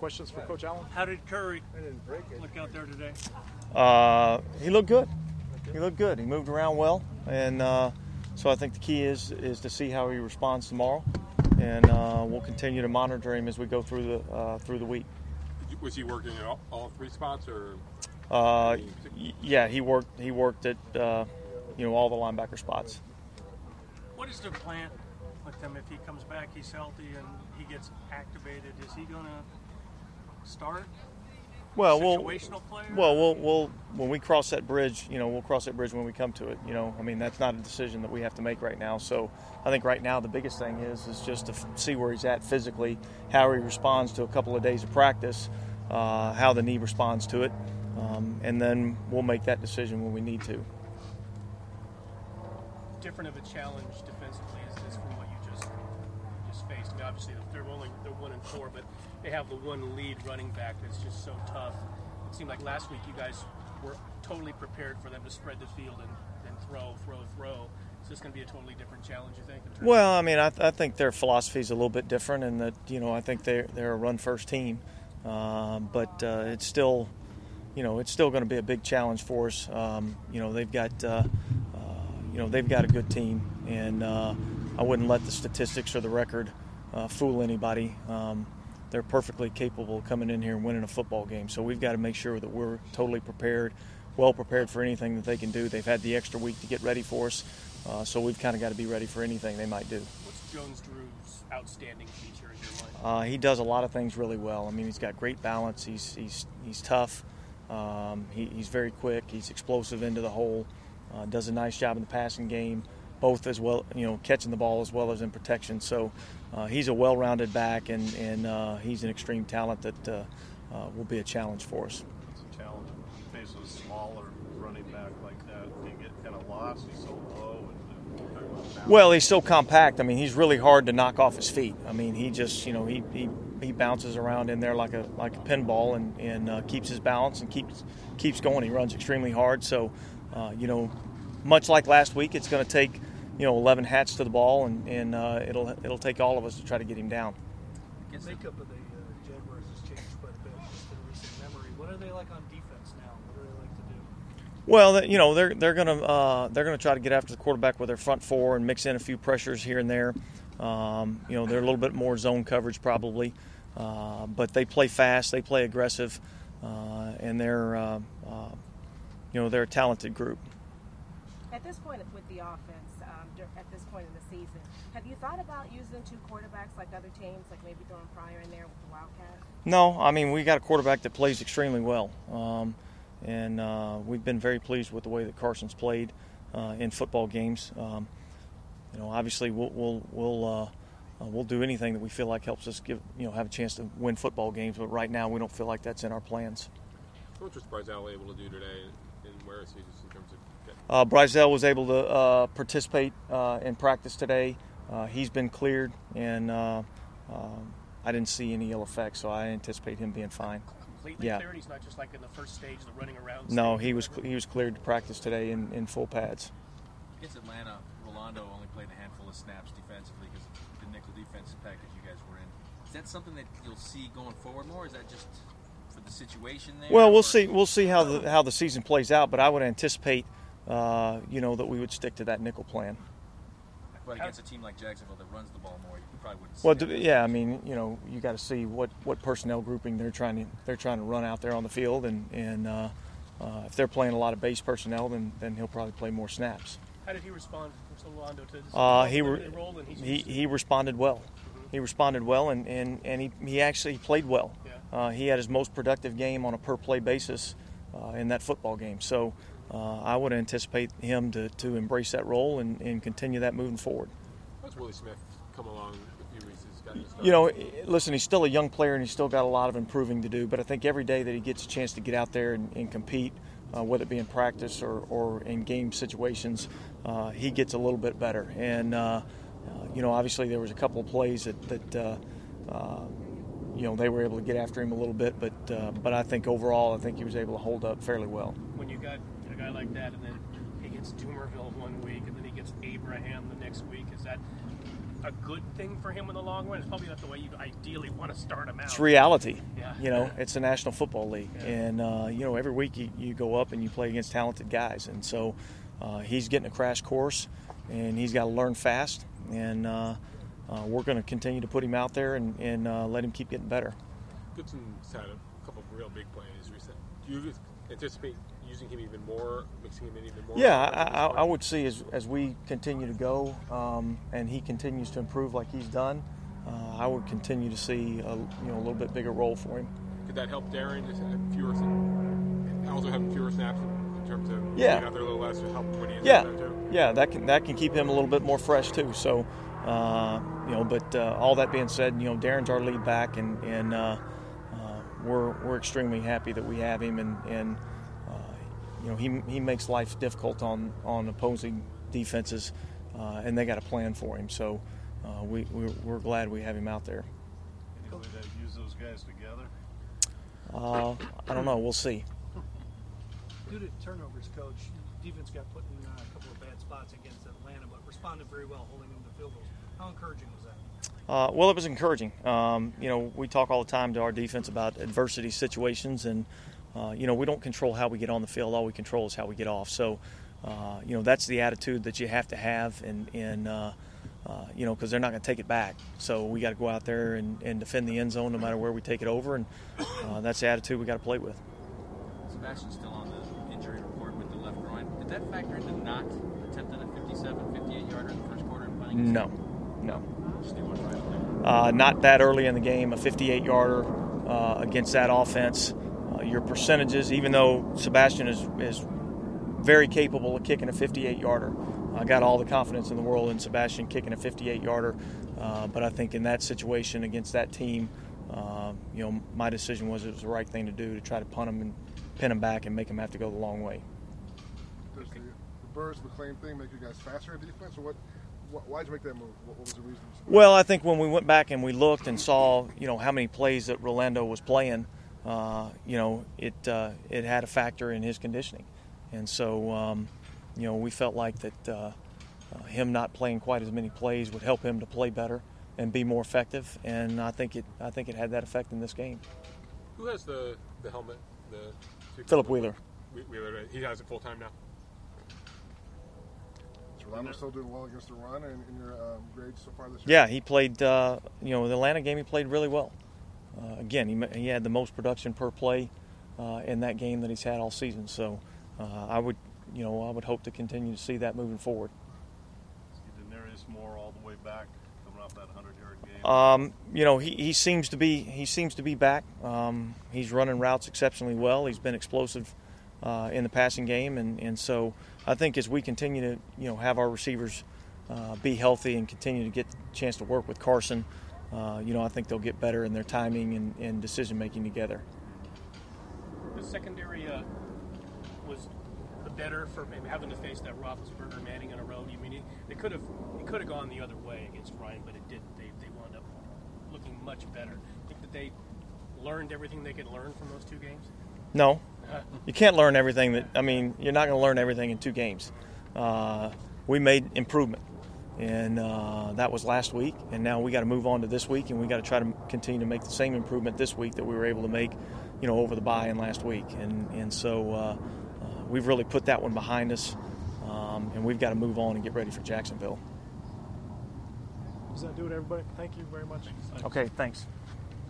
questions for Coach Allen? How did Curry look out there today? He looked good. He looked good. He moved around well, and so I think the key is to see how he responds tomorrow, and we'll continue to monitor him as we go through the week. Was he working at all three spots, or? Yeah, he worked at all the linebacker spots. What is their plan with him if he comes back, he's healthy, and he gets activated? Is he going to start? Well, situational player? We'll when we cross that bridge, we'll cross that bridge when we come to it. That's not a decision that we have to make right now. So I think right now the biggest thing is just to see where he's at physically, how he responds to a couple of days of practice, how the knee responds to it, and then we'll make that decision when we need to. Different of a challenge defensively is this from what you just faced? I mean, obviously they're 1-4, but they have the one lead running back that's just so tough. It seemed like last week you guys were totally prepared for them to spread the field and throw. Is this going to be a totally different challenge, you think? Well, I mean, I think their philosophy is a little bit different, and that I think they're a run-first team, but it's still going to be a big challenge for us. They've got they've got a good team, and I wouldn't let the statistics or the record fool anybody. They're perfectly capable of coming in here and winning a football game. So we've got to make sure that we're totally prepared, well prepared for anything that they can do. They've had the extra week to get ready for us, so we've kind of got to be ready for anything they might do. What's Jones-Drew's outstanding feature in your mind? He does a lot of things really well. I mean, he's got great balance. He's tough. He's very quick. He's explosive into the hole. Does a nice job in the passing game, both as well, catching the ball as well as in protection. So he's a well-rounded back, and he's an extreme talent that will be a challenge for us. It's a challenge in the face of a smaller running back like that. You get kind of lost. He's so low. Well, he's so compact. I mean, he's really hard to knock off his feet. I mean, he just, he bounces around in there like a pinball and keeps his balance and keeps going. He runs extremely hard. So, much like last week, it's going to take 11 hats to the ball, and it'll take all of us to try to get him down. The makeup of the Jaguars has changed quite a bit just in recent memory. What are they like on defense now? What do they like to do? Well, they're gonna try to get after the quarterback with their front four and mix in a few pressures here and there. They're a little bit more zone coverage probably, but they play fast, they play aggressive, and they're a talented group. At this point with the offense, at this point in the season, have you thought about using two quarterbacks like other teams, like maybe throwing Pryor in there with the Wildcats? No, I mean, we got a quarterback that plays extremely well, and we've been very pleased with the way that Carson's played in football games. Obviously we'll do anything that we feel like helps us have a chance to win football games, but right now we don't feel like that's in our plans. What was Bryzell able to do today, and where is he just in terms of? Bryzell was able to participate in practice today. He's been cleared, and I didn't see any ill effects, so I anticipate him being fine. Completely cleared? He's not just like in the first stage, the running around stage? No, he was cleared to practice today in full pads. Against Atlanta, Rolando only played a handful of snaps defensively because of the nickel defensive package you guys were in. Is that something that you'll see going forward more? Is that just for the situation there? Well, we'll see. We'll see how the season plays out, but I would anticipate that we would stick to that nickel plan. But against a team like Jacksonville that runs the ball more, you probably wouldn't. Well, yeah, I mean, you got to see what personnel grouping they're trying to run out there on the field, and if they're playing a lot of base personnel, then he'll probably play more snaps. How did he respond, Rolando, to this role? He responded well. Mm-hmm. He responded well, and he actually played well. Yeah. He had his most productive game on a per play basis in that football game. So. I would anticipate him to embrace that role and continue that moving forward. How's Willie Smith come along a few weeks? He's gotten started? Listen, he's still a young player and he's still got a lot of improving to do, but I think every day that he gets a chance to get out there and compete, whether it be in practice or in game situations, he gets a little bit better. And, obviously there was a couple of plays that they were able to get after him a little bit, but I think overall, he was able to hold up fairly well. When you got a guy like that, and then he gets Doomerville one week, and then he gets Abraham the next week, is that a good thing for him in the long run? It's probably not the way you ideally want to start him out. It's reality. Yeah. it's the National Football League, and every week you go up and you play against talented guys, and so he's getting a crash course, and he's got to learn fast, and we're going to continue to put him out there and let him keep getting better. Gibson's had a couple of real big plays recently. Do you anticipate using him even more, mixing him in even more? Yeah, I would see as we continue to go and he continues to improve like he's done, I would continue to see a little bit bigger role for him. Could that help Darren just having fewer snaps in terms of being out there a little less to help when he is out there too? Yeah, that can keep him a little bit more fresh too. So, but all that being said, Darren's our lead back, and we're extremely happy that we have him, and he makes life difficult on opposing defenses, and they got a plan for him. So we're glad we have him out there. Any way to use those guys together? I don't know. We'll see. Due to turnovers, Coach, defense got put in a couple of bad spots against Atlanta, but responded very well, holding them to field goals. How encouraging was that? Well, it was encouraging. We talk all the time to our defense about adversity situations, and we don't control how we get on the field. All we control is how we get off. So, that's the attitude that you have to have, and because they're not going to take it back. So we got to go out there and defend the end zone no matter where we take it over, and that's the attitude we got to play with. Sebastian's still on the injury report with the left groin. Did that factor into not attempting a 57, 58-yarder in the first quarter and punting? No. Just didn't want to try it there. Not that early in the game, a 58-yarder against that offense. Your percentages, even though Sebastian is very capable of kicking a 58-yarder, I got all the confidence in the world in Sebastian kicking a 58-yarder, but I think in that situation against that team, my decision was it was the right thing to do to try to punt him and pin him back and make him have to go the long way. Does the Burris-McLean thing make you guys faster in defense, or why did you make that move? What was the reason? Well, I think when we went back and we looked and saw, how many plays that Rolando was playing, it had a factor in his conditioning, and so we felt like that him not playing quite as many plays would help him to play better and be more effective, and I think it had that effect in this game. Who has the helmet? Philip Wheeler. Wheeler, he has it full time now. Is Rolando still doing well against the run in your grades so far this year? Yeah, he played. The Atlanta game, he played really well. Again, he had the most production per play in that game that he's had all season. So I would hope to continue to see that moving forward. Is Denarius Moore all the way back, coming off that 100-yard game? He seems to be back. He's running routes exceptionally well. He's been explosive in the passing game, and so I think as we continue to have our receivers be healthy and continue to get the chance to work with Carson, I think they'll get better in their timing and decision making together. The secondary was better for maybe having to face that Roethlisberger, Manning in a row. I mean, it could have gone the other way against Ryan, but it didn't. They wound up looking much better. Think that they learned everything they could learn from those two games? No, you can't learn everything. You're not going to learn everything in two games. We made improvement, and that was last week, and now we got to move on to this week, and we got to try to continue to make the same improvement this week that we were able to make, over the bye and last week, and so we've really put that one behind us, and we've got to move on and get ready for Jacksonville. Does that do it, everybody? Thank you very much. Okay, thanks.